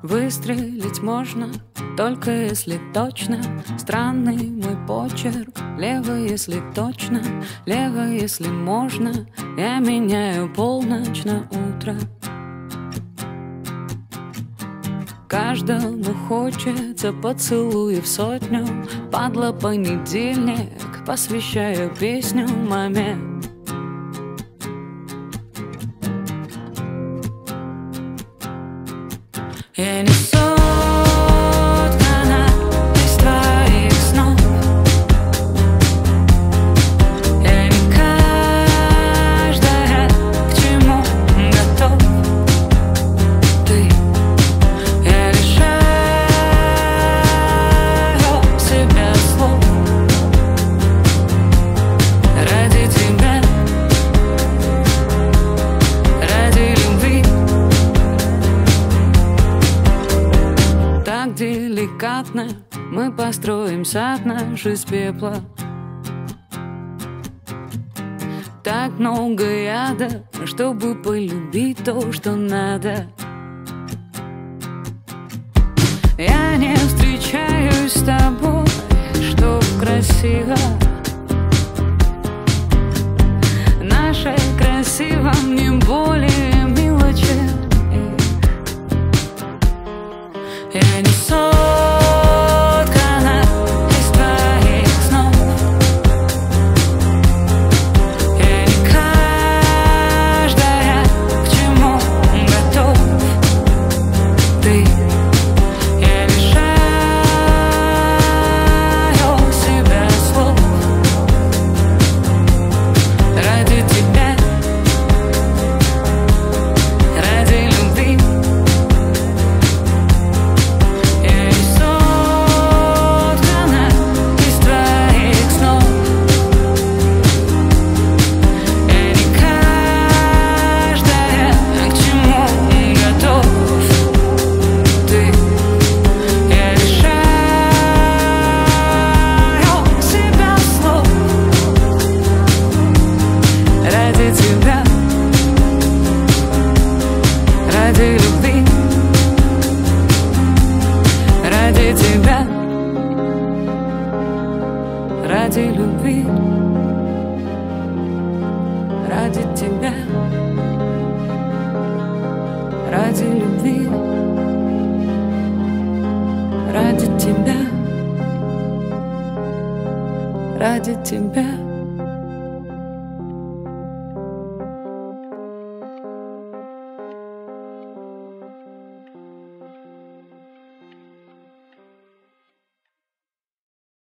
Выстрелить можно, только если точно. Странный мой почерк. Лево, если точно, лево, если можно. Я меняю полночь на утро. Каждому хочется поцелуев сотню. Падла понедельник, посвящаю песню маме. Я не соткана из твоих снов. Я не каждая к чему готов. Ты, я лишаю себя слов ради тебя, ради любви. Так деликатно мы построим сад наш из пепла. Так много яда, чтобы полюбить то, что надо. Я не встречаюсь с тобой, чтоб красиво. Наше красиво мне более мило, чем их. Я не соткана из твоих снов. Я не каждая к чему готов. Ты, я лишаю себя слов ради тебя, ради любви. Я не соткана из твоих снов. Я не каждая к чему готов. Ты, я лишаю себя слов ради тебя, ради любви, ради тебя, ради любви, ради тебя, ради любви, ради тебя, ради тебя.